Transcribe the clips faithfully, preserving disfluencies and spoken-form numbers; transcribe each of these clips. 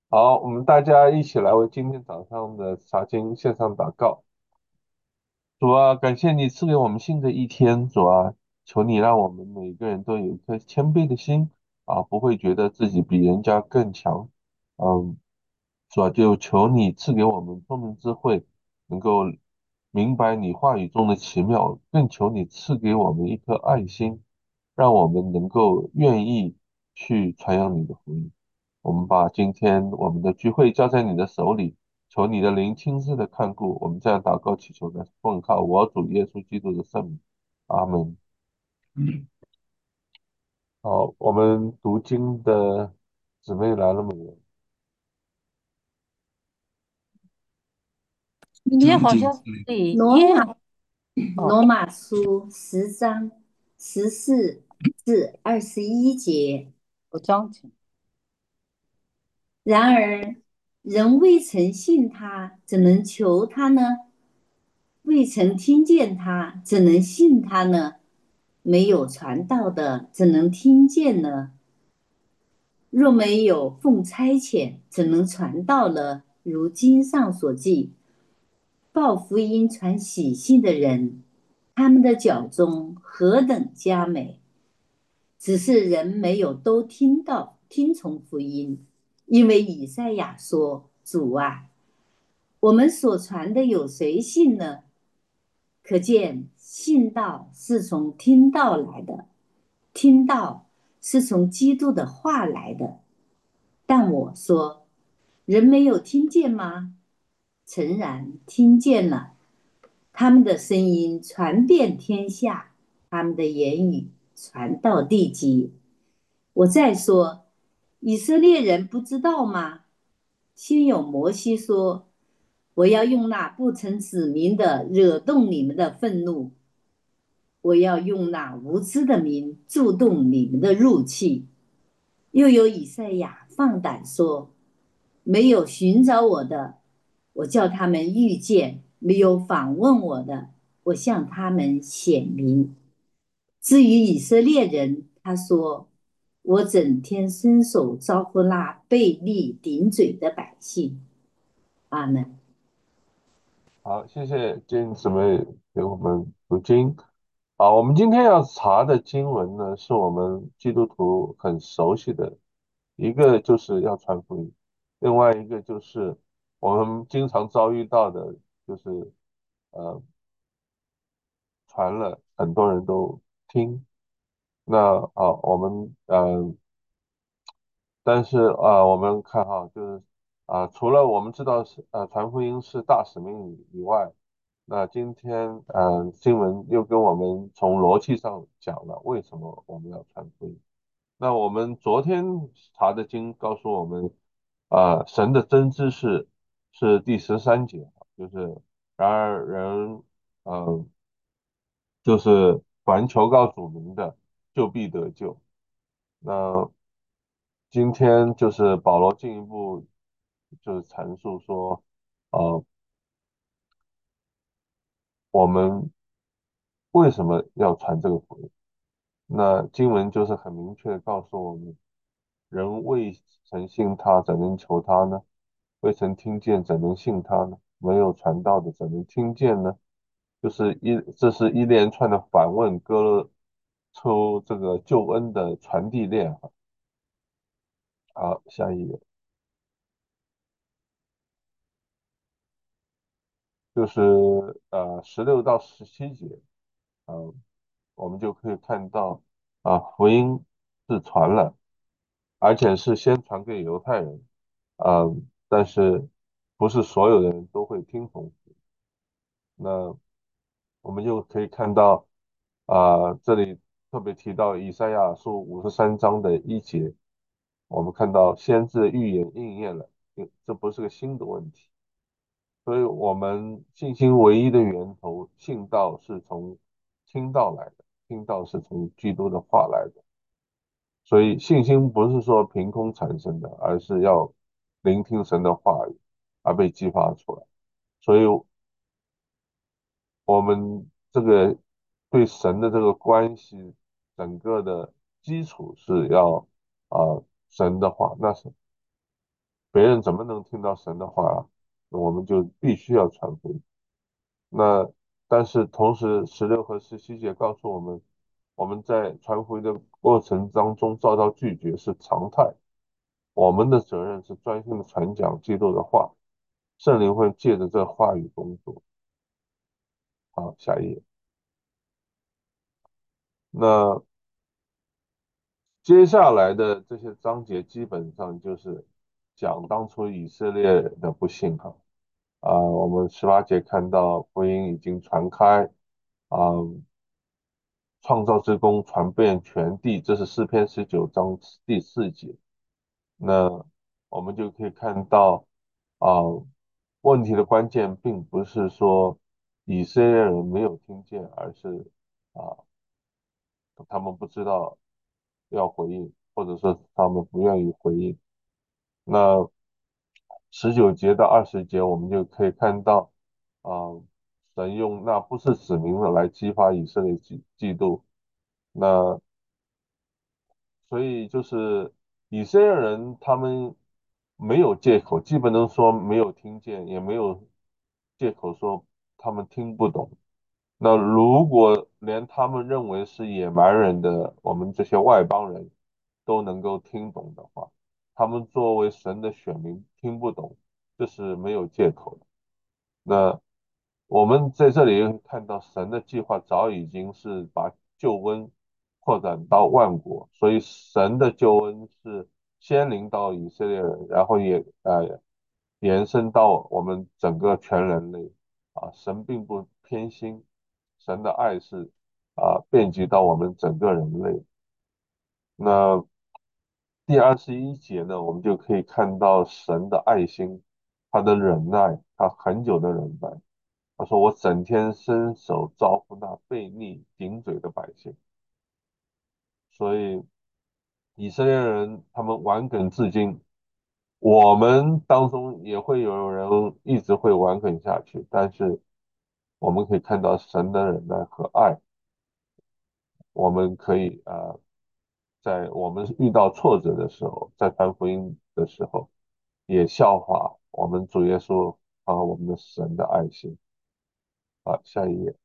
好，我们大家一起来为今天早上的查经献上祷告。主啊，感谢你赐给我们新的一天。主啊，求你让我们每个人都有一颗谦卑的心啊，不会觉得自己比人家更强。嗯，主啊，就求你赐给我们聪明智慧，能够明白你话语中的奇妙，更求你赐给我们一颗爱心，让我们能够愿意去传扬你的福音。我们把今天我们的聚会交在你的手里，求你的灵亲自的看顾。我们这样祷告祈求的，奉靠我主耶稣基督的圣名，阿门。好，我们读经的姊妹来了没有？ 里面好像对耶， 罗马哦， 罗马书十章十四至二十一节。 我张请。 然而，人未曾信他，怎能求他呢？未曾听见他，怎能信他呢？没有传道的，怎能听见呢？若没有奉差遣，怎能传道呢？如经上所记，报福音传喜信的人，他们的脚中何等佳美！只是人没有都听到听从福音，因为以赛亚说：“主啊，我们所传的有谁信呢？”可见信道是从听道来的，听道是从基督的话来的。但我说，人没有听见吗？诚然听见了，他们的声音传遍天下，他们的言语传到地极。我再说，以色列人不知道吗？先有摩西说：“我要用那不曾指明的惹动你们的愤怒，我要用那无知的名触动你们的怒气。”又有以赛亚放胆说：“没有寻找我的，我叫他们遇见；没有访问我的，我向他们显明。”至于以色列人，他说：“我整天伸手招呼那背逆顶嘴的百姓。”阿门。 好，谢谢金姊妹给我们读经。好，我们今天要查的经文呢，是我们基督徒很熟悉的，一个就是要传福音，另外一个就是我们经常遭遇到的，就是呃传了很多人都听。那啊，我们嗯、呃但是啊，我们看哈，就是啊，除了我们知道是呃传福音是大使命以以外，那今天呃新闻又跟我们从逻辑上讲了为什么我们要传福音。那我们昨天查的经告诉我们，啊，神的真知识是第十三节，就是然而人呃就是凡求告主名的，就必得救。那今天就是保罗进一步就是阐述说，呃，我们为什么要传这个福音？那经文就是很明确地告诉我们，人未曾信他，怎能求他呢？未曾听见，怎能信他呢？没有传道的，怎能听见呢？就是一，这是一连串的反问，割了出这个救恩的传递链啊。好，下一页就是呃十六到十七节。呃，我们就可以看到啊，福音是传了，而且是先传给犹太人，啊，但是不是所有的人都会听从。那我们就可以看到啊，这里特别提到以赛亚书五十三章的一节，我们看到先知的预言应验了，这不是个新的问题。所以我们信心唯一的源头，信道是从听道来的，听道是从基督的话来的。所以信心不是说凭空产生的，而是要聆听神的话语而被激发出来。所以我们这个对神的这个关系，整个的基础是要啊、神的话，那是别人怎么能听到神的话？我们就必须要传福音。那但是同时，十六和十七节告诉我们，我们在传福音的过程当中遭到拒绝是常态。我们的责任是专心的传讲基督的话，圣灵会借着这话语工作。好，下一页。那接下来的这些章节基本上就是讲当初以色列的不幸哈。啊、我们十八节看到福音已经传开，啊、创造之功传遍全地，这是诗篇十九章第四节。那我们就可以看到，啊、问题的关键并不是说以色列人没有听见，而是啊、他们不知道要回应，或者说他们不愿意回应。那十九节到二十节，我们就可以看到，啊、神用那不是指明的来激发以色列嫉嫉妒。那所以就是以色列人他们没有借口，基本都说没有听见，也没有借口说他们听不懂。那如果连他们认为是野蛮人的我们这些外邦人都能够听懂的话，他们作为神的选民听不懂，这是没有借口的。那我们在这里看到神的计划早已经是把救恩扩展到万国，所以神的救恩是先临到以色列人，然后也呃延伸到我们整个全人类啊。神并不偏心，神的爱是啊遍及到我们整个人类。那第二十一节呢，我们就可以看到神的爱心，他的忍耐，他很久的忍耐。他说：“我整天伸手招呼那悖逆顶嘴的百姓。”所以以色列人他们顽梗至今，我们当中也会有人一直会顽梗下去，但是我们可以看到神的忍耐和爱，我们可以呃，在我们遇到挫折的时候，在传福音的时候，也效法我们主耶稣和我们的神的爱心。好，下一页。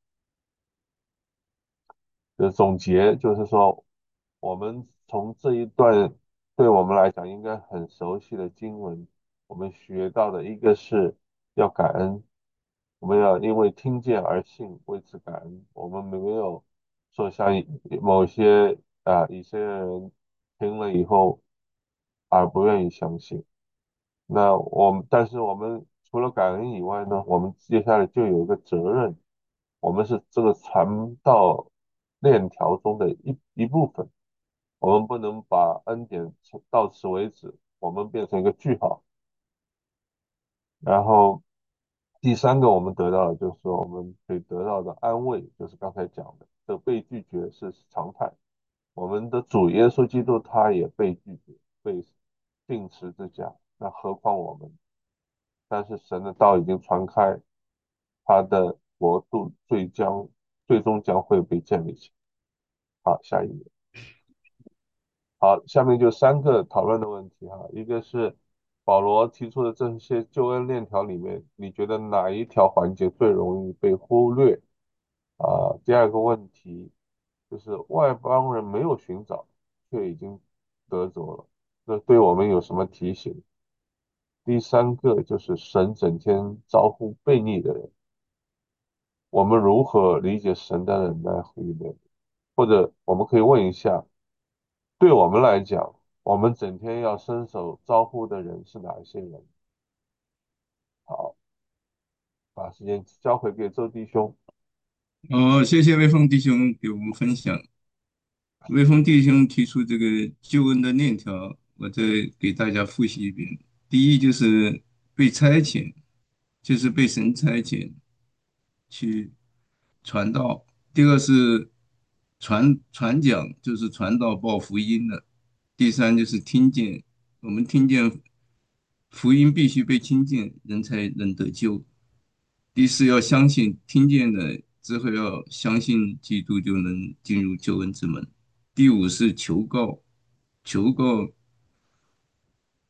就是总结，就是说，我们从这一段对我们来讲应该很熟悉的经文，我们学到的一个是要感恩，我们要因为听见而信，为此感恩。我们没有说像以某些啊以色列人听了以后而不愿意相信。那我们，但是我们除了感恩以外呢，我们接下来就有一个责任，我们是这个传道链条中的一一部分，我们不能把恩典到此为止，我们变成一个句号。然后第三个我们得到的就是说，我们可以得到的安慰，就是刚才讲的，这被拒绝是常态。我们的主耶稣基督他也被拒绝，被钉十字架，那何况我们？但是神的道已经传开，他的国度最将最终将会被建立起来。好，下一页。好，下面就三个讨论的问题哈，一个是保罗提出的这些救恩链条里面，你觉得哪一条环节最容易被忽略？啊，第二个问题就是外邦人没有寻找，却已经得着了，这对我们有什么提醒？第三个就是神整天招呼悖逆的人，我们如何理解神的忍耐和怜悯？或者我们可以问一下，对我们来讲，我们整天要伸手招呼的人是哪一些人？好，把时间交回给周弟兄。 哦，谢谢威风弟兄给我们分享。威风弟兄提出这个救恩的链条，我再给大家复习一遍。第一就是被差遣，就是被神差遣去传道；第二是传传讲，就是传道报福音的；第三就是听见，我们听见福音必须被听见，人才能得救。第四要相信，听见了之后要相信基督，就能进入救恩之门。第五是求告，求告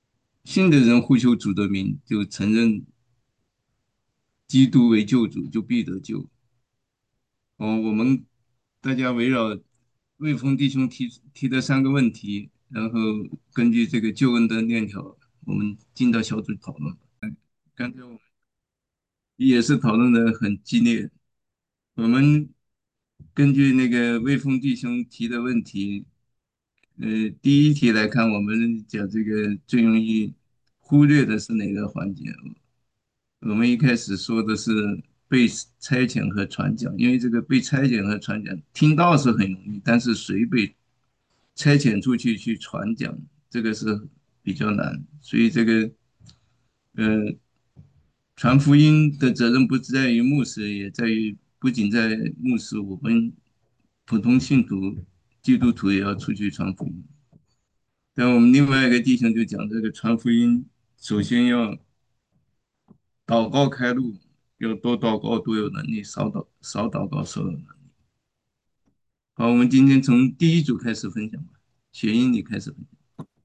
信的人呼求主的名，就承认基督为救主，就必得救。哦，我们大家围绕魏峰弟兄提提的三个问题，然后根据这个救恩的链条，我们进到小组讨论。刚才我们也是讨论的很激烈。我们根据那个魏峰弟兄提的问题，呃，第一题来看，我们讲这个最容易忽略的是哪个环节？我们一开始说的是被差遣和传讲，因为这个被差遣和传讲，听到是很容易，但是谁被差遣出去去传讲，这个是比较难。所以这个呃，传福音的责任不在于牧师，也在于不仅在牧师，我们普通信徒、基督徒也要出去传福音。但我们另外一个弟兄就讲，这个传福音首先要祷告开路，要多祷告多有能力，少祷少祷告少有能力。好，我们今天从第一组开始分享吧，雪英你开始分享。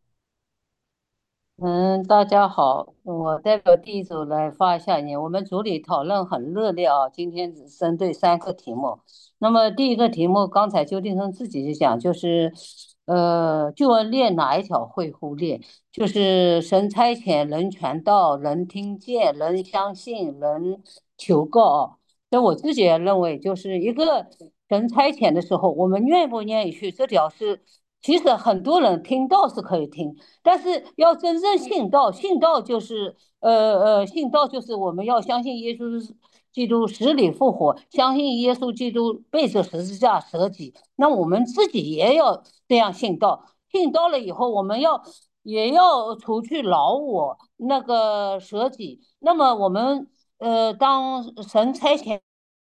嗯，大家好，我代表第一组来发一下言。我们组里讨论很热烈啊，今天只针对三个题目。那么第一个题目，刚才邱定生自己就讲，就是呃，救恩链哪一条会忽略？就是神差遣人传道，人听见，人相信，人求告啊。那我自己也认为，就是一个神差遣的时候，我们愿不愿意去，这条是其实很多人听到是可以听。但是要真正信道，信道就是呃呃，信道就是我们要相信耶稣基督死里复活，相信耶稣基督背着十字架舍己。那我们自己也要这样信道，信道了以后，我们要也要除去老我那个舍己。那么我们呃，当神差遣。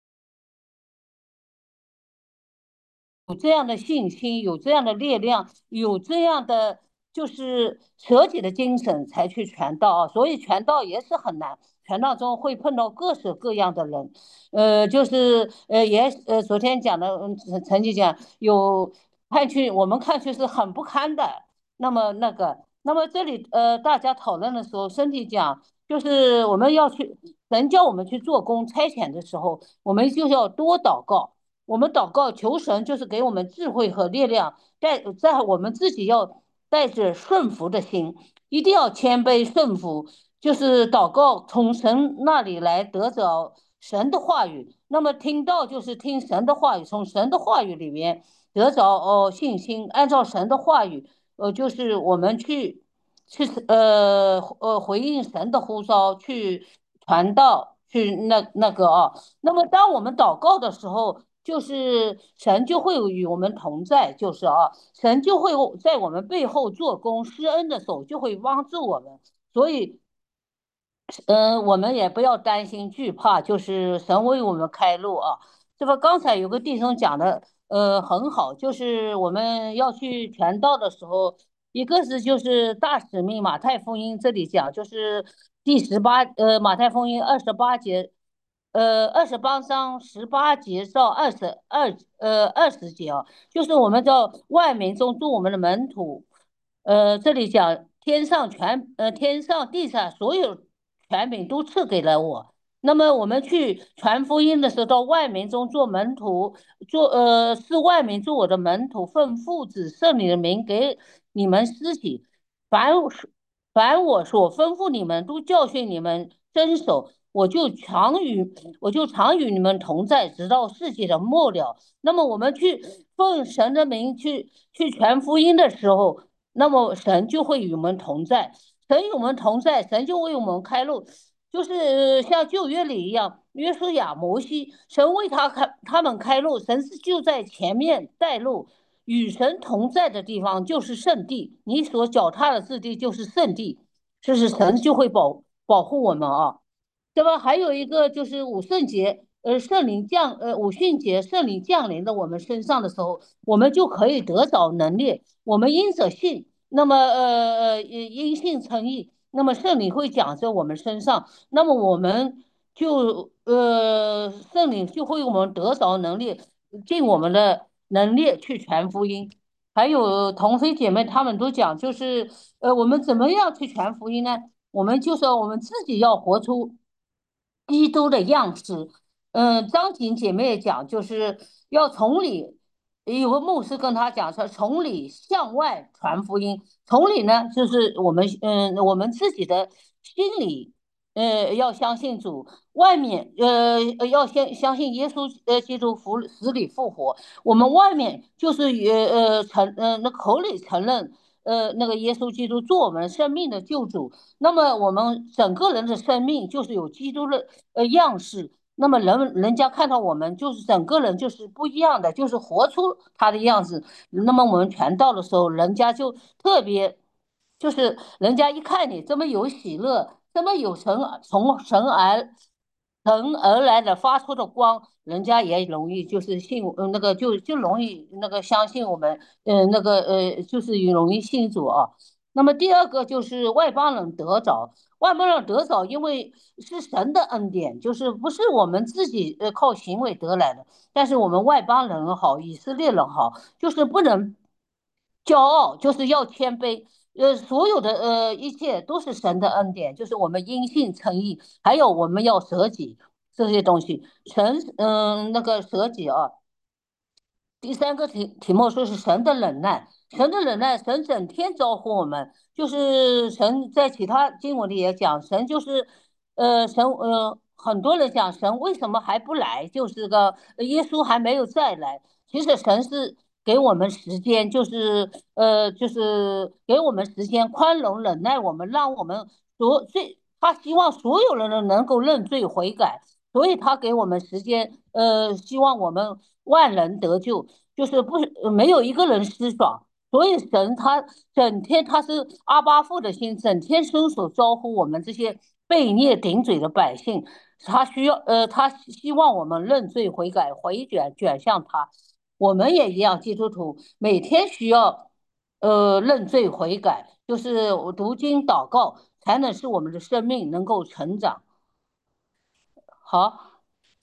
有这样的信心，有这样的力量，有这样的就是舍己的精神，才去传道啊。所以传道也是很难，传道中会碰到各式各样的人，呃，就是呃也呃昨天讲的，嗯，曾经讲有看去我们看去是很不堪的，那么那个，那么这里呃大家讨论的时候，身体讲就是我们要去神叫我们去做工差遣的时候，我们就要多祷告。我们祷告求神，就是给我们智慧和力量，在在我们自己要带着顺服的心，一定要谦卑顺服，就是祷告从神那里来得着神的话语。那么听到就是听神的话语，从神的话语里面得着哦信心，按照神的话语，呃，就是我们去去呃呃回应神的呼召，去传道，去那那个啊。那么，当我们祷告的时候，就是神就会与我们同在，就是啊，神就会在我们背后做工，施恩的手就会帮助我们。所以，嗯、呃我们也不要担心惧怕，就是神为我们开路啊。这个刚才有个弟兄讲的，呃，很好，就是我们要去传道的时候，一个是就是大使命，马太福音这里讲，就是第十八，呃，马太福音二十八节。呃，二十八章十八节到二十二呃二十节啊，就是我们叫万民中做我们的门徒。呃，这里讲天上全呃天上地上所有权柄都赐给了我。那么我们去传福音的时候，到万民中做门徒，做呃是万民做我的门徒，奉父子圣灵的名给你们施洗。凡我凡我所吩咐你们，都教训你们遵守。我就常与我就常与你们同在，直到世界的末了。那么我们去奉神的名去去传福音的时候，那么神就会与我们同在。神与我们同在，神就为我们开路，就是像旧约里一样，约书亚、摩西，神为他开他们开路，神是就在前面带路。与神同在的地方就是圣地，你所脚踏的之地就是圣地，这是神就会保保护我们啊。对吧？还有一个就是五圣节，呃，圣灵降，呃，五旬节圣灵降临到我们身上的时候，我们就可以得着能力。我们因着信，那么呃呃因信称义，那么圣灵会讲在我们身上，那么我们就呃圣灵就会我们得着能力，尽我们的能力去传福音。 还有同妃姐妹，她们都讲，就是呃，我们怎么样去传福音呢？我们就说我们自己要活出基督的样式。嗯，张景姐妹也讲，就是要从里，有个牧师跟她讲说，从里向外传福音。从里呢，就是我们嗯，我们自己的心里，呃，要相信主；外面呃，要先相信耶稣呃，基督复死里复活。我们外面就是也呃承呃那口里承认呃那个耶稣基督做我们生命的救主，那么我们整个人的生命就是有基督的呃样式。那么人人家看到我们就是整个人就是不一样的，就是活出他的样子。那么我们传道的时候，人家就特别，就是人家一看你这么有喜乐，这么有神从神而神而来的发出的光，人家也容易就是信呃那个就就容易那个相信我们，呃那个呃就是容易信主啊。那么第二个就是外邦人得着，外邦人得着，因为是神的恩典，就是不是我们自己呃靠行为得来的。但是我们外邦人好，以色列人好，就是不能骄傲，就是要谦卑。呃，所有的呃一切都是神的恩典，就是我们因信称义，还有我们要舍己这些东西。神嗯那个舍己啊，第三个题题目说是神的忍耐，神的忍耐，神整天招呼我们，就是神在其他经文里也讲，神就是呃神呃很多人讲神为什么还不来，就是个呃耶稣还没有再来。其实神是给我们时间，就是呃就是给我们时间宽容忍耐我们，让我们所最他希望所有人都能够认罪悔改。所以他给我们时间，呃，希望我们万人得救，就是不呃没有一个人失爽。所以神他整天他是阿巴父的心，整天伸手招呼我们这些悖逆顶嘴的百姓。他需要呃，他希望我们认罪悔改，回转转向他。我们也一样，基督徒每天需要呃认罪悔改，就是读经祷告，才能使我们的生命能够成长。好。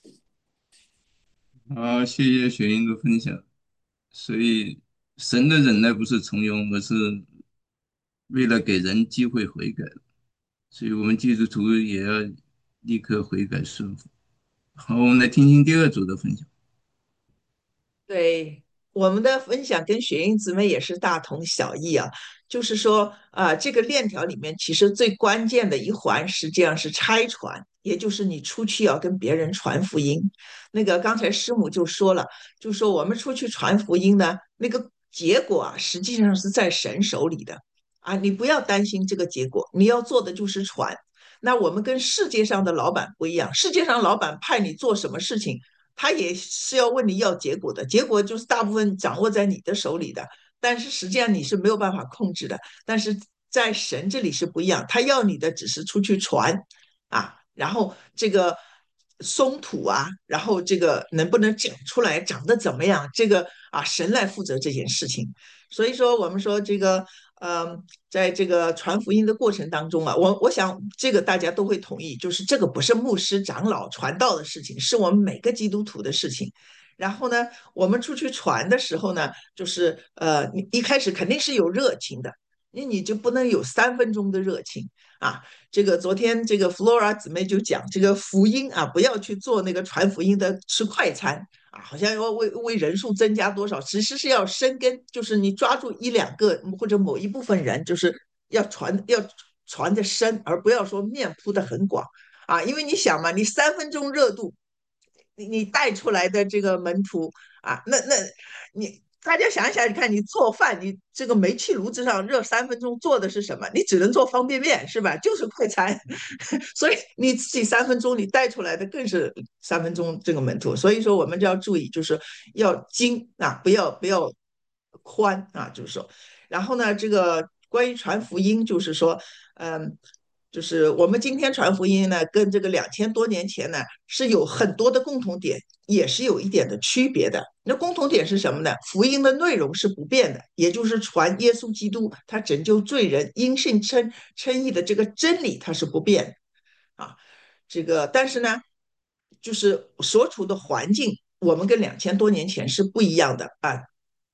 好，谢谢雪英的分享。所以，神的忍耐不是从容，而是为了给人机会悔改。所以我们基督徒也要立刻悔改顺服。好，我们来听听第二组的分享。 对，我们的分享跟雪英姊妹也是大同小异啊，就是说啊、这个链条里面其实最关键的一环实际上是拆传，也就是你出去要跟别人传福音。那个刚才师母就说了，就说我们出去传福音呢，那个结果啊，实际上是在神手里的啊，你不要担心这个结果，你要做的就是传。那我们跟世界上的老板不一样，世界上老板派你做什么事情，他也是要问你要结果的，结果就是大部分掌握在你的手里的，但是实际上你是没有办法控制的。但是在神这里是不一样，他要你的只是出去传啊，然后这个松土啊，然后这个能不能长出来，长得怎么样，这个啊神来负责这件事情。所以说我们说这个呃，在这个传福音的过程当中啊，我我想这个大家都会同意，就是这个不是牧师长老传道的事情，是我们每个基督徒的事情。然后呢，我们出去传的时候呢，就是呃，你一开始肯定是有热情的，那你就不能有三分钟的热情啊。这个昨天这个 Flora 姊妹就讲，这个福音啊，不要去做那个传福音的吃快餐啊，好像要为为人数增加多少，其实是要生根，就是你抓住一两个或者某一部分人，就是要传要传的深，而不要说面铺的很广啊。因为你想嘛，你三分钟热度，你你带出来的这个门徒啊，那那你大家想一想，你看你做饭，你这个煤气炉子上热三分钟做的是什么？你只能做方便面是吧？就是快餐，所以你自己三分钟你带出来的更是三分钟这个门徒。所以说我们就要注意，就是要精啊，不要不要宽啊，就是说，然后呢，这个关于传福音，就是说，嗯。就是我们今天传福音呢，跟这个两千多年前呢是有很多的共同点，也是有一点的区别的。那共同点是什么呢？福音的内容是不变的，也就是传耶稣基督他拯救罪人、因信称称义的这个真理，它是不变的啊。这个但是呢，就是所处的环境，我们跟两千多年前是不一样的啊。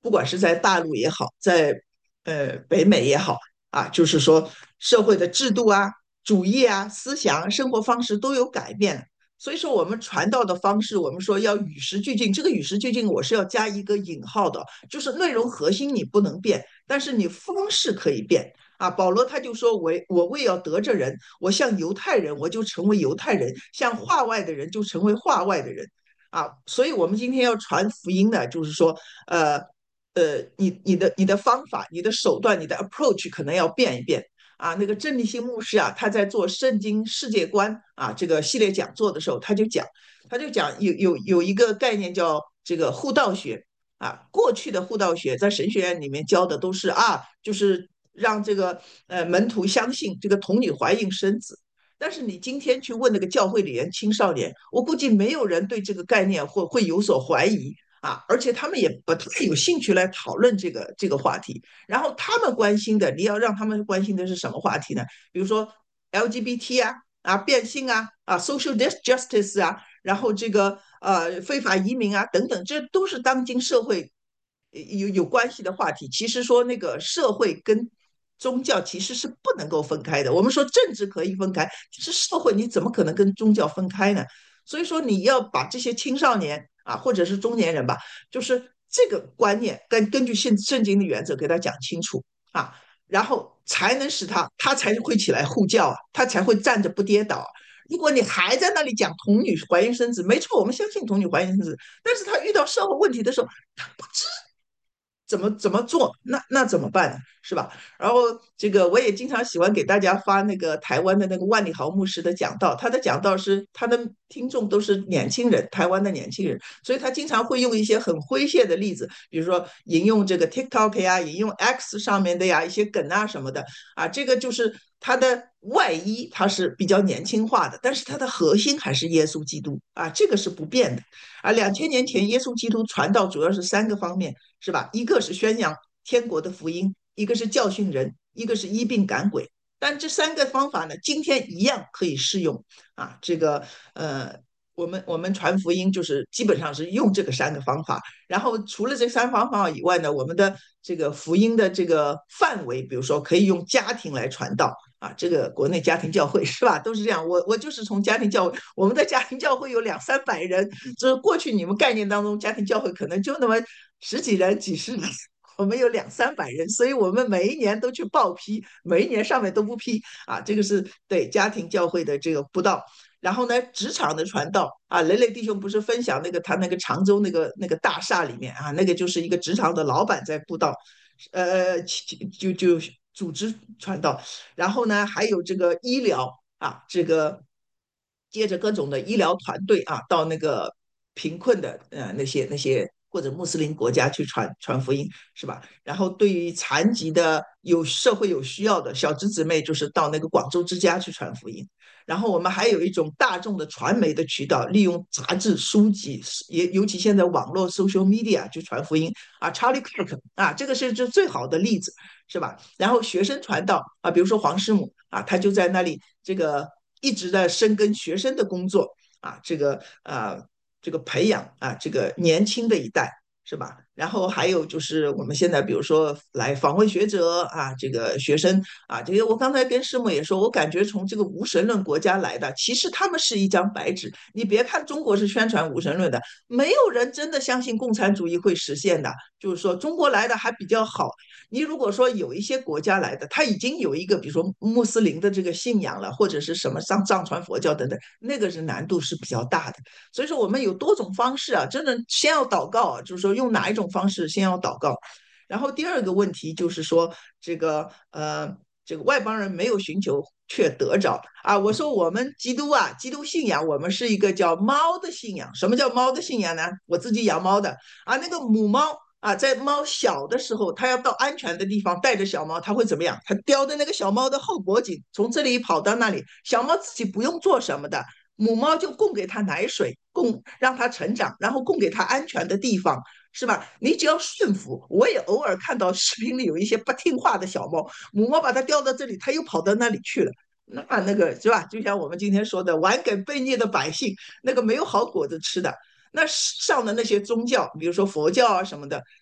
不管是在大陆也好，在呃北美也好啊，就是说社会的制度啊、主义啊、思想、生活方式都有改变。所以说，我们传道的方式，我们说要与时俱进。这个与时俱进，我是要加一个引号的，就是内容核心你不能变，但是你方式可以变啊。保罗他就说：“我我为要得着人，我像犹太人，我就成为犹太人；像化外的人，就成为化外的人。”啊，所以我们今天要传福音的，就是说，呃呃，你你的你的方法、你的手段、你的 approach 可能要变一变。啊，那个郑立新牧师啊，他在做圣经世界观啊这个系列讲座的时候，他就讲，他就讲有有有一个概念叫这个互道学啊。过去的互道学在神学院里面教的都是啊，就是让这个呃门徒相信这个童女怀孕生子。但是你今天去问那个教会里面青少年，我估计没有人对这个概念会会有所怀疑啊，而且他们也不太有兴趣来讨论这个这个话题。然后他们关心的，你要让他们关心的是什么话题呢？比如说 L G B T 啊，啊变性啊，啊 social justice 啊，然后这个呃非法移民啊等等，这都是当今社会有有关系的话题。其实说那个社会跟宗教其实是不能够分开的。我们说政治可以分开，其实社会你怎么可能跟宗教分开呢？所以说你要把这些青少年啊，或者是中年人吧，就是这个观念根根据圣圣经的原则给他讲清楚啊，然后才能使他他才会起来护教啊，他才会站着不跌倒啊。如果你还在那里讲童女怀孕生子，没错，我们相信童女怀孕生子，但是他遇到社会问题的时候，他不知怎么怎么做，那那怎么办呢？是吧？然后这个我也经常喜欢给大家发那个台湾的那个万里豪牧师的讲道，他的讲道是他的听众都是年轻人，台湾的年轻人，所以他经常会用一些很诙谐的例子，比如说引用这个 TikTok 呀，引用 X 上面的呀一些梗啊什么的啊，这个就是它的外衣它是比较年轻化的，但是它的核心还是耶稣基督啊，这个是不变的啊。两千年前耶稣基督传道主要是三个方面，是吧？一个是宣扬天国的福音，一个是教训人，一个是医病赶鬼。但这三个方法呢，今天一样可以适用啊。这个呃，我们我们传福音就是基本上是用这个三个方法。然后除了这三方法以外呢，我们的这个福音的这个范围，比如说可以用家庭来传道啊。这个国内家庭教会是吧，都是这样。我我就是从家庭教会，我们的家庭教会有两三百人，就是过去你们概念当中家庭教会可能就那么十几人、几十人。我们有两三百人，所以我们每一年都去报批，每一年上面都不批啊。这个是对家庭教会的这个布道。然后呢，职场的传道啊，雷雷弟兄不是分享那个他那个常州那个那个大厦里面啊，那个就是一个职场的老板在布道，呃，就就组织传道。然后呢，还有这个医疗啊，这个接着各种的医疗团队啊，到那个贫困的呃那些那些或者穆斯林国家去传传福音，是吧？然后对于残疾的有社会有需要的小侄姊妹，就是到那个广州之家去传福音。然后我们还有一种大众的传媒的渠道，利用杂志、书籍，也尤其现在网络 social media 去传福音啊。Charlie Kirk 啊，这个是这最好的例子，是吧？然后学生传道啊，比如说黄师母啊，他就在那里这个一直在深耕学生的工作啊，这个呃这个培养啊这个年轻的一代。是吧？然后还有就是我们现在比如说来访问学者啊，这个学生啊，这个我刚才跟师母也说，我感觉从这个无神论国家来的，其实他们是一张白纸。你别看中国是宣传无神论的，没有人真的相信共产主义会实现的。就是说中国来的还比较好。你如果说有一些国家来的，他已经有一个比如说穆斯林的这个信仰了，或者是什么藏藏传佛教等等，那个是难度是比较大的。所以说我们有多种方式啊，真的先要祷告啊，就是说用哪一种方式先要祷告。然后第二个问题就是说这个呃这个外邦人没有寻求却得着啊。我说我们基督啊，基督信仰我们是一个叫猫的信仰。什么叫猫的信仰呢？我自己养猫的啊，那个母猫啊，在猫小的时候，它要到安全的地方带着小猫，它会怎么样？它叼着那个小猫的后脖颈，从这里跑到那里，小猫自己不用做什么的，母猫就供给它奶水，供让它成长，然后供给它安全的地方，是吧？你只要顺服。我也偶尔看到视频里有一些不听话的小猫，母猫把它叼到这里，它又跑到那里去了。那那个是吧？就像我们今天说的，玩给被虐的百姓，那个没有好果子吃的。那上的那些宗教，比如说佛教啊什么的，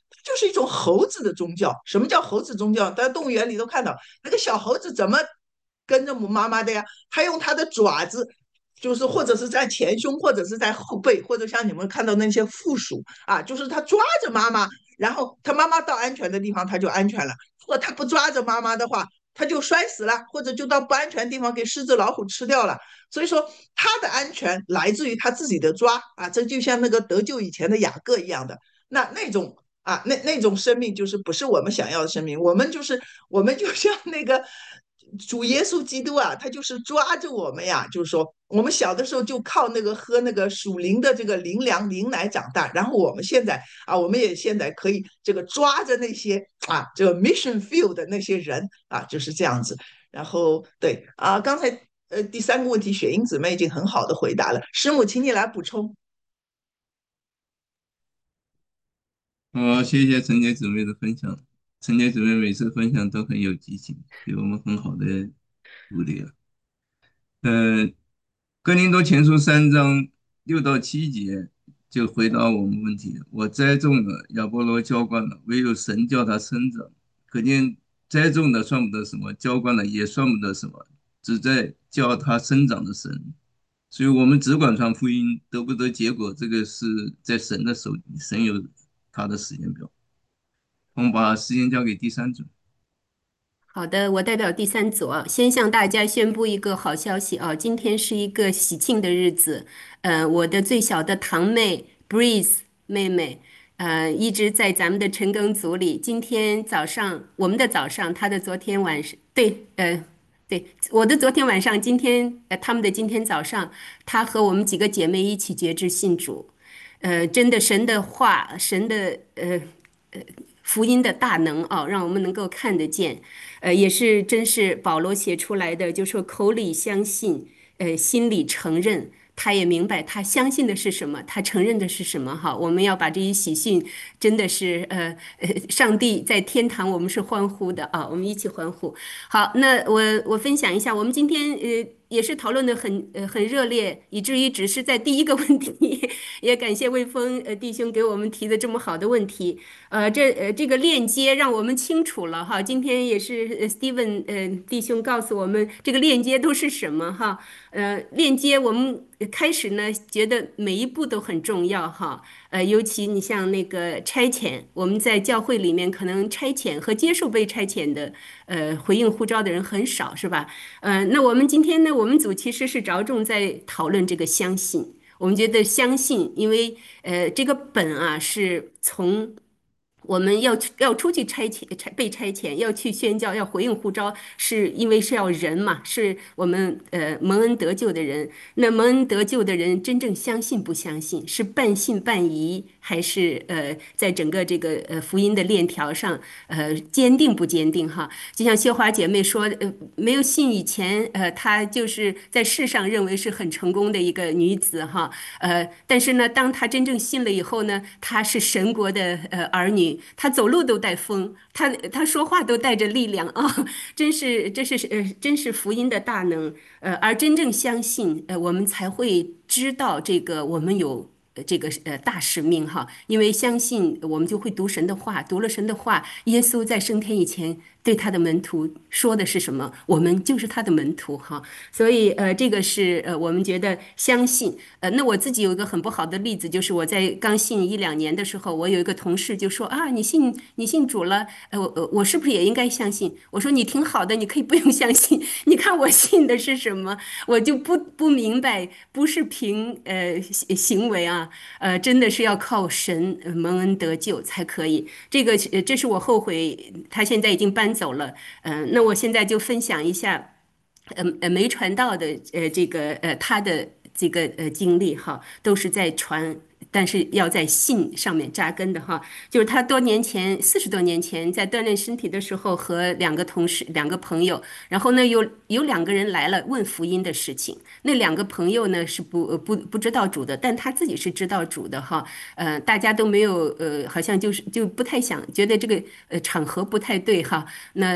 就是一种猴子的宗教。什么叫猴子宗教？在动物园里都看到那个小猴子怎么跟着母妈妈的呀？它用它的爪子，就是或者是在前胸，或者是在后背，或者像你们看到那些负鼠啊，就是它抓着妈妈，然后它妈妈到安全的地方，它就安全了。如果它不抓着妈妈的话，它就摔死了，或者就到不安全的地方给狮子、老虎吃掉了。所以说，它的安全来自于它自己的抓啊，这就像那个得救以前的雅各一样的。那那种啊，那那种生命就是不是我们想要的生命，我们就是我们就像那个主耶稣基督啊，他就是抓着我们呀，就是说我们小的时候就靠那个喝那个属灵的这个灵粮灵奶长大，然后我们现在啊，我们也现在可以这个抓着那些啊这个 mission field 的那些人啊，就是这样子。然后对啊，刚才呃第三个问题，雪英姊妹已经很好的回答了，师母，请你来补充。 好，谢谢陈姐姊妹的分享。陈姐姊妹每次分享都很有激情，给我们很好的鼓励啊。呃，哥林多前书三章六到七节就回答我们问题：我栽种了，亚波罗浇灌了，唯有神叫他生长。可见栽种的算不得什么，浇灌了也算不得什么，只在叫他生长的神。所以，我们只管传福音，得不得结果，这个是在神的手里，神有他的时间表。我们把时间交给第三组。 好的，我代表第三组啊，先向大家宣布一个好消息啊，今天是一个喜庆的日子。呃，我的最小的堂妹 Breeze 妹妹，呃，一直在咱们的陈庚组里。今天早上，我们的早上，她的昨天晚上，对，呃，对，我的昨天晚上，今天，呃，他们的今天早上，她和我们几个姐妹一起决志信主。呃，真的，神的话，神的呃呃福音的大能啊，让我们能够看得见。呃，也是真是保罗写出来的，就说口里相信，呃，心里承认。他也明白他相信的是什么，他承认的是什么。哈，我们要把这一喜讯，真的是呃呃，上帝在天堂，我们是欢呼的啊，我们一起欢呼。好，那我我分享一下，我们今天呃也是讨论的很呃很热烈，以至于只是在第一个问题，也感谢魏峰呃弟兄给我们提的这么好的问题。呃，这呃这个链接让我们清楚了哈。今天也是呃 Steven 呃弟兄告诉我们这个链接都是什么哈。呃，链接我们开始呢觉得每一步都很重要哈。呃，尤其你像那个差遣，我们在教会里面可能差遣和接受被差遣的呃回应呼召的人很少是吧？呃，那我们今天呢，我们组其实是着重在讨论这个相信。我们觉得相信，因为呃，这个本啊是从我们要去要出去差遣、差被差遣，要去宣教，要回应呼召，是因为是要人嘛，是我们呃蒙恩得救的人。那蒙恩得救的人真正相信不相信，是半信半疑，还是呃在整个这个呃福音的链条上呃坚定不坚定哈？就像秀华姐妹说，呃没有信以前，呃她就是在世上认为是很成功的一个女子哈，呃但是呢，当她真正信了以后呢，她是神国的呃儿女。他走路都带风，他他说话都带着力量啊，真是这是呃真是福音的大能，呃，而真正相信，呃，我们才会知道这个我们有。呃这个呃大使命哈，因为相信我们就会读神的话，读了神的话，耶稣在升天以前对他的门徒说的是什么，我们就是他的门徒哈，所以呃这个是呃我们觉得相信，呃那我自己有一个很不好的例子，就是我在刚信一两年的时候，我有一个同事就说啊你信你信主了，呃我我是不是也应该相信？我说你挺好的，你可以不用相信，你看我信的是什么，我就不不明白，不是凭呃行为啊。呃，真的是要靠神呃蒙恩得救才可以。这个呃这是我后悔，他现在已经搬走了。嗯、呃，那我现在就分享一下，呃呃没传道的呃这个呃他的这个呃经历哈，都是在传。但是要在信上面扎根的哈，就是他多年前，四十多年前在锻炼身体的时候，和两个同事、两个朋友，然后呢有有两个人来了问福音的事情，那两个朋友呢是不不不知道主的，但他自己是知道主的哈，呃，大家都没有呃，好像就是就不太想，觉得这个呃场合不太对哈，那。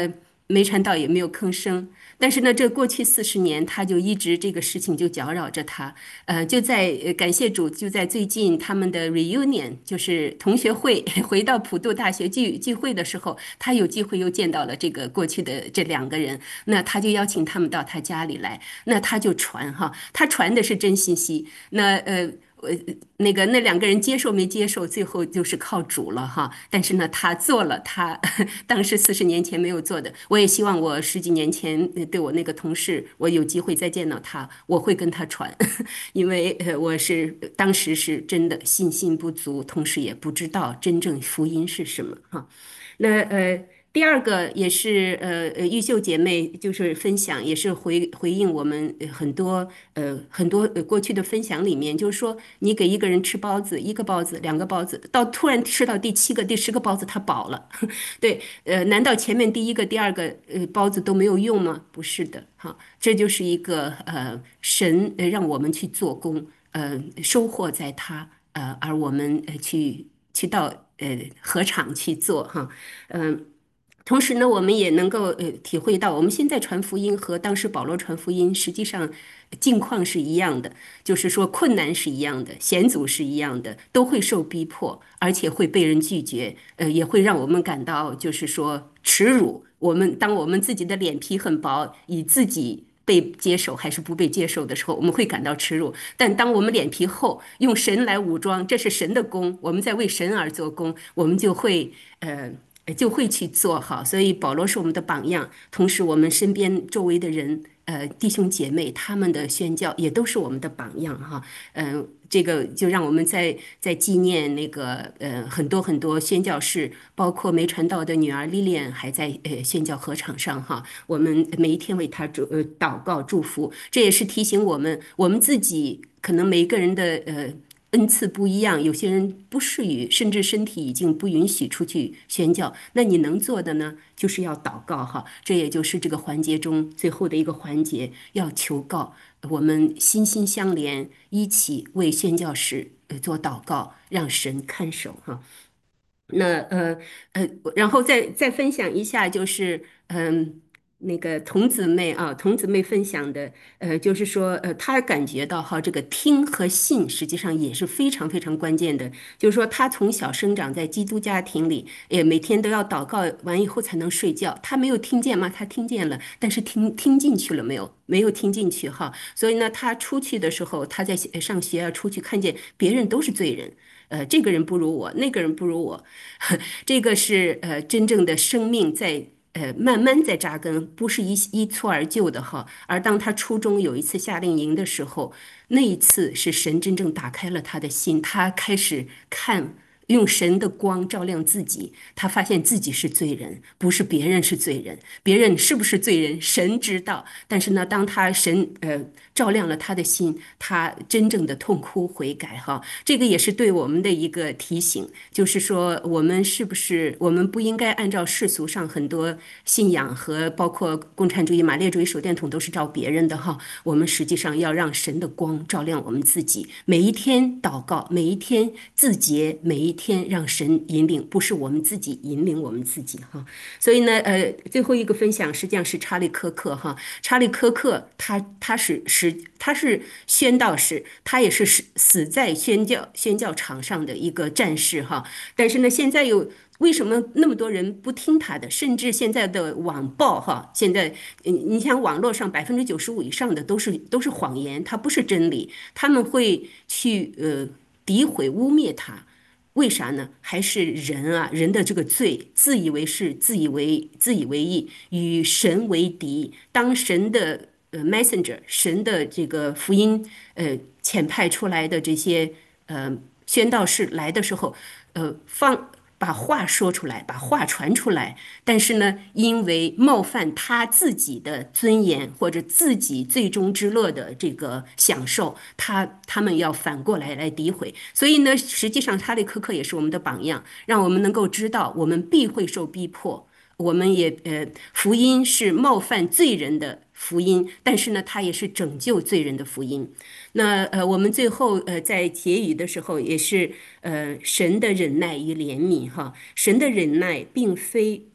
没传道也没有吭声。但是呢，这过去四十年，他就一直这个事情就搅扰着他。呃，就在呃感谢主，就在最近他们的 reunion，就是同学会回到普渡大学聚聚会的时候，他有机会又见到了这个过去的这两个人，那他就邀请他们到他家里来，那他就传哈，他传的是真信息，那呃。呃，那个那两个人接受没接受，最后就是靠主了哈。但是呢，他做了他当时四十年前没有做的。我也希望我十几年前呃对我那个同事，我有机会再见到他，我会跟他传，因为呃我是当时是真的信心不足，同时也不知道真正福音是什么哈。那呃，第二个也是呃呃，玉秀姐妹就是分享，也是回回应我们呃很多呃很多呃过去的分享里面，就是说你给一个人吃包子，一个包子，两个包子，到突然吃到第七个、第十个包子，他饱了，对，呃，难道前面第一个、第二个呃包子都没有用吗？不是的，哈，这就是一个呃神呃让我们去做工，呃收获在他，呃而我们呃去去到呃禾场去做哈。嗯，同时呢，我们也能够呃体会到，我们现在传福音和当时保罗传福音实际上境况是一样的，就是说困难是一样的，险阻是一样的，都会受逼迫，而且会被人拒绝，呃，也会让我们感到就是说耻辱。我们当我们自己的脸皮很薄，以自己被接受还是不被接受的时候，我们会感到耻辱。但当我们脸皮厚，用神来武装，这是神的功，我们在为神而做工，我们就会呃。就会去做好，所以保罗是我们的榜样，同时我们身边周围的人，呃，弟兄姐妹他们的宣教也都是我们的榜样哈，嗯、呃，这个就让我们在在纪念那个呃很多很多宣教士，包括没传道的女儿莉莲还在呃宣教禾场上哈，我们每一天为她祝呃祷告祝福，这也是提醒我们，我们自己可能每一个人的呃。恩赐不一样，有些人不适于，甚至身体已经不允许出去宣教。那你能做的呢，就是要祷告哈。这也就是这个环节中最后的一个环节，要求告。我们心心相连，一起为宣教士呃做祷告，让神看守哈。那呃呃，然后再再分享一下，就是嗯。那个童姊妹啊，童姊妹分享的，呃，就是说，呃，她感觉到哈，这个听和信实际上也是非常非常关键的。就是说，她从小生长在基督家庭里，也每天都要祷告完以后才能睡觉。她没有听见吗？她听见了，但是听听进去了没有？没有听进去哈。所以呢，她出去的时候，她在上学啊，出去看见别人都是罪人。呃，这个人不如我，那个人不如我，这个是呃真正的生命在呃慢慢在扎根，不是一一蹴而就的哈。而当他初中有一次夏令营的时候，那一次是神真正打开了他的心，他开始看。用神的光照亮自己，他发现自己是罪人，不是别人是罪人。别人是不是罪人，神知道。但是呢，当他神呃照亮了他的心，他真正的痛哭悔改哈。这个也是对我们的一个提醒，就是说我们是不是我们不应该按照世俗上很多信仰和包括共产主义、马列主义手电筒都是照别人的哈。我们实际上要让神的光照亮我们自己，每一天祷告，每一天自洁，每一天让神引领，不是我们自己引领我们自己哈。所以呢，呃，最后一个分享实际上是查理科克哈。查理科克他他是是他是宣道士，他也是死死在宣教宣教场上的一个战士哈。但是呢，现在有为什么那么多人不听他的？甚至现在的网暴哈，现在嗯，你想网络上百分之九十五以上的都是都是谎言，它不是真理，他们会去呃诋毁污蔑他。为啥呢？还是人啊，人的这个罪，自以为是，自以为自以为义，与神为敌。当神的呃 messenger，神的这个福音呃遣派出来的这些呃宣道士来的时候，呃放把话说出来，把话传出来，但是呢，因为冒犯他自己的尊严或者自己最终之乐的这个享受，他他们要反过来来诋毁。所以呢，实际上哈利科克也是我们的榜样，让我们能够知道我们必会受逼迫。我们也呃，福音是冒犯罪人的福音，但是呢，它也是拯救罪人的福音。那呃，我们最后呃在结语的时候，也是呃神的忍耐与怜悯哈，神的忍耐并非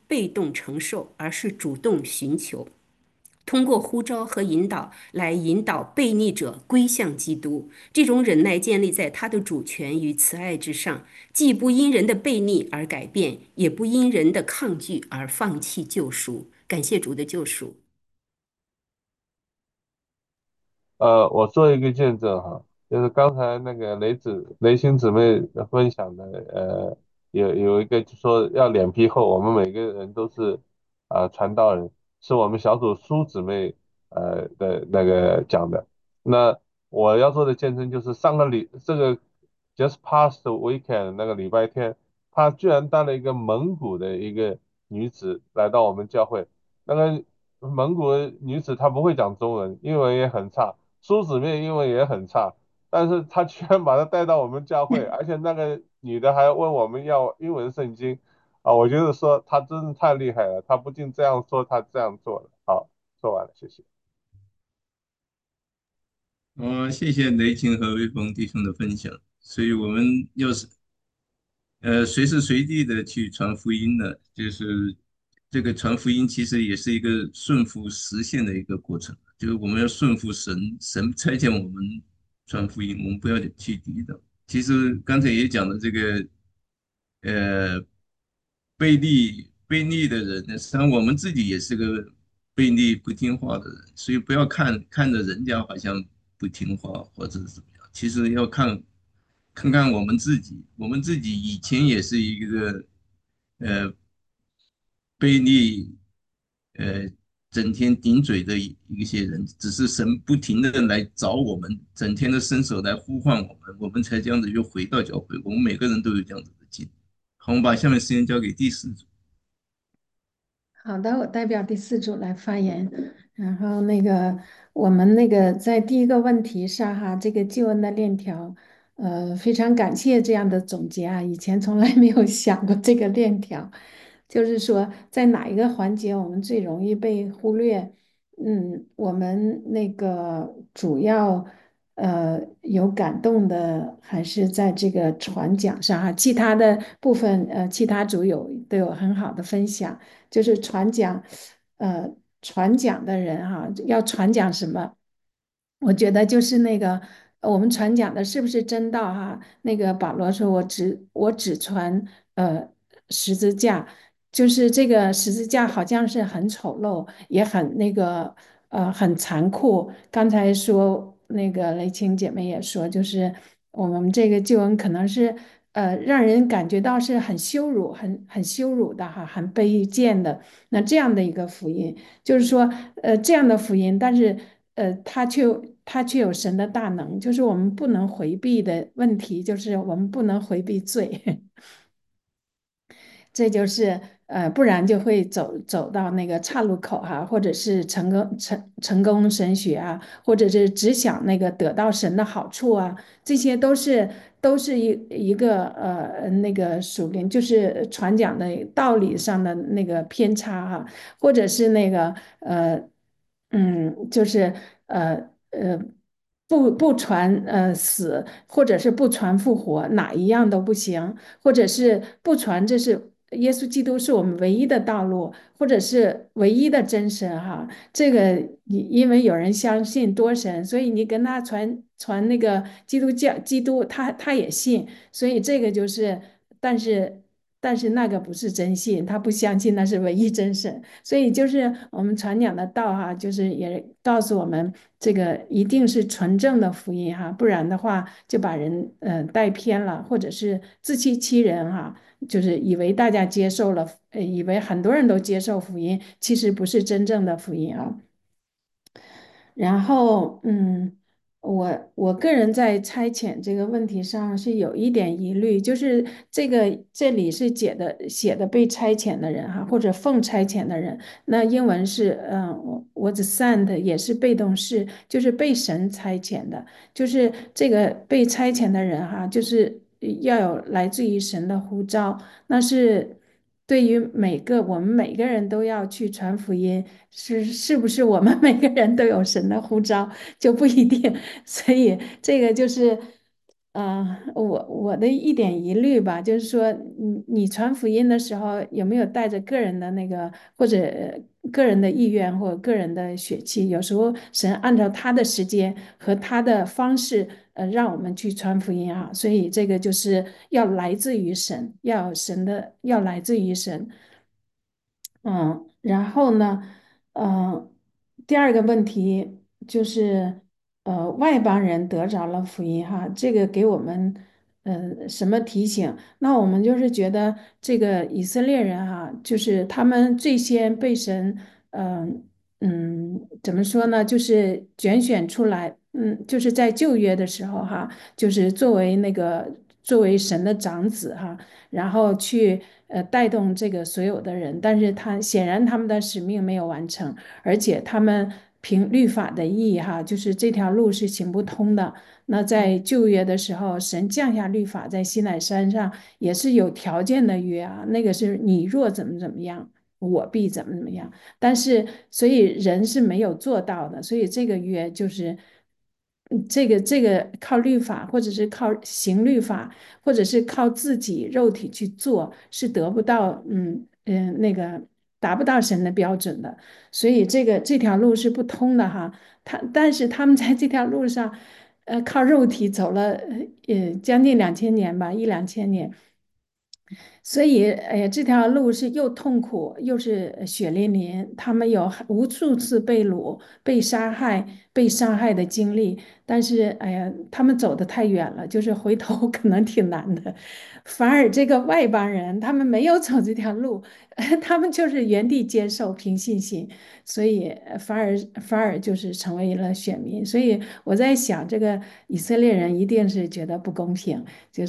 被动承受，而是主动寻求。通过呼召和引导来引导悖逆者归向基督。这种忍耐建立在他的主权与慈爱之上，既不因人的悖逆而改变，也不因人的抗拒而放弃救赎。感谢主的救赎。 呃，我做一个见证哈，就是刚才那个雷子雷星姊妹分享的，呃，有有一个就说要脸皮厚，我们每个人都是啊、呃传道人，是我们小组苏姊妹呃的那个讲的。那我要做的见证就是上个礼这个 just past weekend 那个礼拜天，她居然带了一个蒙古的一个女子来到我们教会，那个蒙古的女子她不会讲中文，英文也很差。苏姊妹英文也很差，但是她居然把她带到我们教会，而且那个女的还问我们要英文圣经啊，我觉得说她真是太厉害了，她不仅这样说，她这样做了。好，说完了，谢谢。 哦，谢谢雷霆和威风弟兄的分享。所以，我们要是呃随时随地的去传福音的，就是这个传福音其实也是一个顺服实现的一个过程。就是我们要顺服神，神差遣我们传福音，我们不要去抵挡。其实刚才也讲了这个，呃，背逆背逆的人，实际上我们自己也是个背逆不听话的人，所以不要看看着人家好像不听话或者是怎么样，其实要看看看我们自己，我们自己以前也是一个呃背逆呃整天顶嘴的一一些人，只是神不停的来找我们，整天的伸手来呼唤我们，我们才这样子又回到教会。我们每个人都有这样子的经历。好，我们把下面时间交给第四组。 好的，我代表第四组来发言。然后那个，我们那个在第一个问题上哈，这个救恩的链条，呃，非常感谢这样的总结啊，以前从来没有想过这个链条，就是说在哪一个环节我们最容易被忽略？嗯，我们那个主要呃有感动的还是在这个传讲上哈，其他的部分呃其他组有都有很好的分享。就是传讲，呃，传讲的人哈、要传讲什么？我觉得就是那个呃我们传讲的是不是真道哈？那个保罗说我只我只传呃十字架，就是这个十字架好像是很丑陋，也很那个呃很残酷。刚才说那个雷晴姐妹也说，就是我们这个救恩可能是呃让人感觉到是很羞辱、很很羞辱的哈，很卑贱的。那这样的一个福音，就是说呃这样的福音，但是呃它却它却有神的大能，就是我们不能回避的问题，就是我们不能回避罪。这就是呃，不然就会走走到那个岔路口哈、或者是成功成成功神学啊，或者是只想那个得到神的好处啊，这些都是都是一一个呃那个属灵，就是传讲的道理上的那个偏差哈、或者是那个呃嗯，就是呃呃。不不传呃死，或者是不传复活，哪一样都不行。或者是不传，这是耶稣基督是我们唯一的道路，或者是唯一的真神哈。这个因因为有人相信多神，所以你跟他传传那个基督教基督，他他也信，所以这个就是，但是。但是那个不是真信，他不相信那是唯一真神，所以就是我们传讲的道哈，就是也告诉我们，这个一定是纯正的福音哈，不然的话就把人呃带偏了，或者是自欺欺人哈，就是以为大家接受了，呃，以为很多人都接受福音，其实不是真正的福音啊。然后，嗯，我我个人在差遣这个问题上是有一点疑虑，就是这个这里是写的写的被差遣的人哈，或者奉差遣的人，那英文是嗯，was sent 也是被动式，就是被神差遣的，就是这个被差遣的人哈，就是要有来自于神的呼召，那是对于每个我们每个人都要去传福音。是是不是我们每个人都有神的呼召就不一定，所以这个就是呃，我我的一点疑虑吧，就是说，你你传福音的时候有没有带着个人的那个或者呃个人的意愿或者个人的血气？有时候神按照他的时间和他的方式，呃，让我们去传福音啊，所以这个就是要来自于神，要神的要来自于神。嗯，然后呢，呃，第二个问题就是，呃，外邦人得着了福音哈，这个给我们，呃，什么提醒？那我们就是觉得这个以色列人哈，就是他们最先被神，嗯、嗯，怎么说呢？就是拣选出来，嗯，就是在旧约的时候哈，就是作为那个作为神的长子哈。然后去呃带动这个所有的人，但是他显然他们的使命没有完成，而且他们凭律法的意义哈，就是这条路是行不通的。那在旧约的时候，神降下律法在西乃山上也是有条件的约啊，那个是你若怎么怎么样。我必怎么怎么样，但是所以人是没有做到的，所以这个约就是嗯这个这个靠律法，或者是靠行律法，或者是靠自己肉体去做，是得不到，嗯嗯、呃那个达不到神的标准的。所以这个这条路是不通的哈。他但是他们在这条路上，呃，靠肉体走了呃将近两千年吧，一两千年。所以，哎呀，这条路是又痛苦又是血淋淋，他们有无数次被掳、被杀害、被伤害的经历。但是，哎呀，他们走得太远了，就是回头可能挺难的。反而这个外邦人，他们没有走这条路，他们就是原地接受，凭信心，所以呃反而反而就是成为了选民。所以我在想，这个以色列人一定是觉得不公平，就是。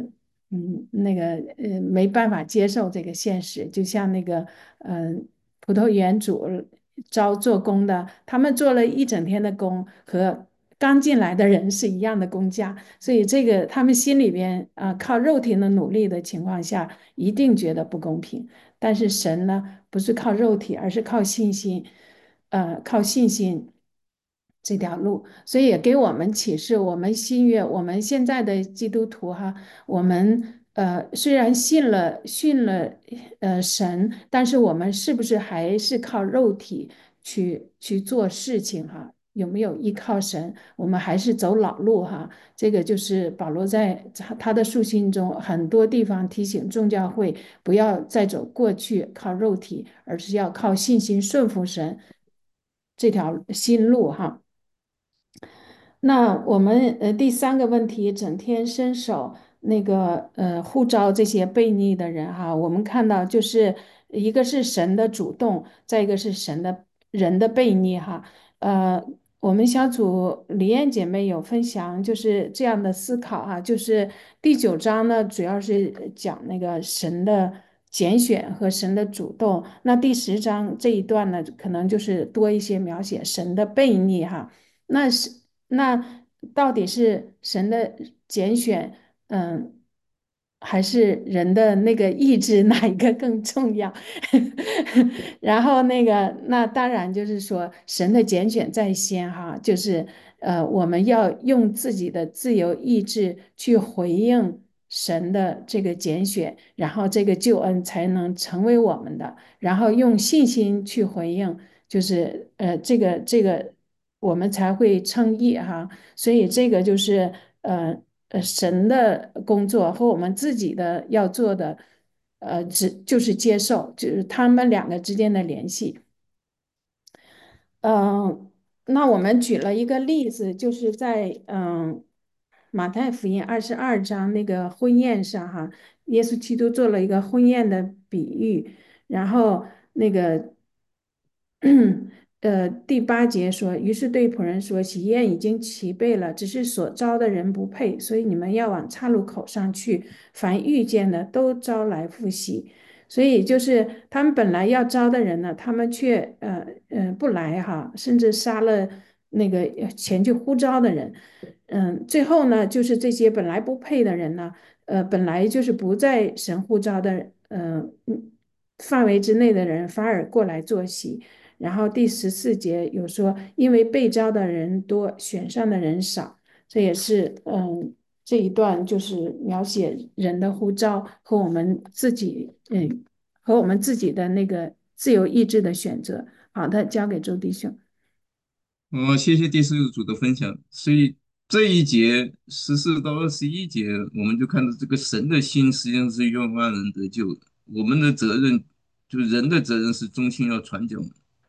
嗯，那个呃，没办法接受这个现实，就像那个呃，葡萄园主招做工的，他们做了一整天的工，和刚进来的人是一样的工价，所以这个他们心里边啊、呃靠肉体的努力的情况下，一定觉得不公平。但是神呢，不是靠肉体，而是靠信心，呃，靠信心这条路，所以也给我们启示，我们新约，我们现在的基督徒哈。我们呃虽然信了信了呃神，但是我们是不是还是靠肉体去去做事情哈？有没有依靠神？我们还是走老路哈？这个就是保罗在他他的书信中很多地方提醒众教会不要再走过去靠肉体，而是要靠信心顺服神这条新路哈。那我们呃第三个问题，整天伸手那个呃呼召这些悖逆的人哈，我们看到就是一个是神的主动，再一个是神的人的悖逆哈。呃，我们小组李艳姐妹有分享，就是这样的思考哈，就是第九章呢主要是讲那个神的拣选和神的主动，那第十章这一段呢，可能就是多一些描写神的悖逆哈。那是那到底是神的拣选，嗯，还是人的那个意志，哪一个更重要？然后那个，那当然就是说，神的拣选在先哈，就是呃，我们要用自己的自由意志去回应神的这个拣选，然后这个救恩才能成为我们的，然后用信心去回应，就是呃，这个这个。我们才会称义哈。所以这个就是呃呃神的工作和我们自己的要做的，呃只就是接受，就是他们两个之间的联系。嗯，那我们举了一个例子，就是在嗯马太福音二十二章那个婚宴上哈，耶稣基督做了一个婚宴的比喻，然后那个呃，第八节说，于是对仆人说，喜宴已经齐备了，只是所招的人不配，所以你们要往岔路口上去，凡遇见的都招来赴席。所以就是他们本来要招的人呢，他们却呃呃不来哈，甚至杀了那个前去呼召的人。嗯，最后呢，就是这些本来不配的人呢，呃，本来就是不在神呼召的呃嗯范围之内的人，反而过来坐席。然后第十四节有说，因为被招的人多，选上的人少，这也是嗯这一段就是描写人的呼召和我们自己，嗯，和我们自己的那个自由意志的选择。好的，交给周弟兄。 哦，谢谢第四组的分享。所以这一节十四到二十一节，我们就看到这个神的心实际上是愿万人得救的。我们的责任，就人的责任是忠心要传讲。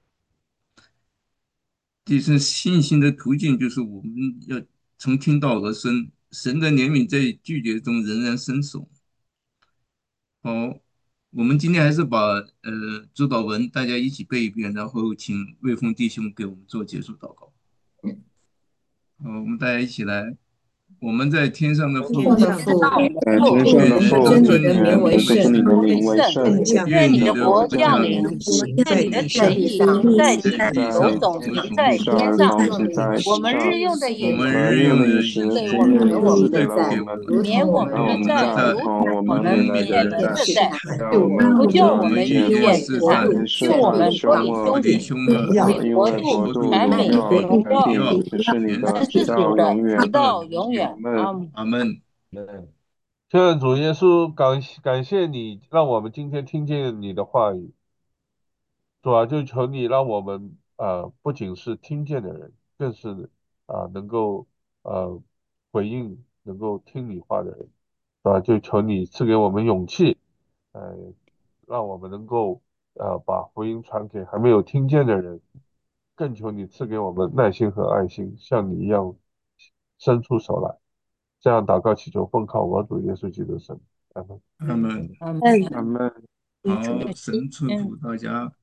这是信心的途径，就是我们要从听到而生。神的怜悯在拒绝中仍然伸手。好，我们今天还是把呃主导文大家一起背一遍，然后请魏峰弟兄给我们做结束祷告。好，我们大家一起来。我们在天上的父， 天上的父， 在天上的父， 尊你的名为愿圣， 你的名为圣， 愿你的国降临， 降临，愿你的旨意在地如同行在天上。我们日用的饮我们食， 日用的赐饮食， 给我们， 赐给了我们， 免我们让我们的债， 在如同我们我们免免人的债， 让我们不叫我我们遇们遇见试探，救我们脱离脱离凶凶恶， 恶。国度、权柄、荣耀， 是你的， 是直到主的， 永远。 直到永远。阿门。 阿门。 现在主耶稣，感感谢你，让我们今天听见你的话语。主啊，就求你让我们呃不仅是听见的人，更是啊、呃能够呃回应、能够听你话的人，是吧？就求你赐给我们勇气，呃，让我们能够呃把福音传给还没有听见的人，更求你赐给我们耐心和爱心，像你一样伸出手来。这样祷告祈求，奉靠我主耶稣基督的圣名，阿门。 阿门。 阿门。 阿门。 好，神祝福大家。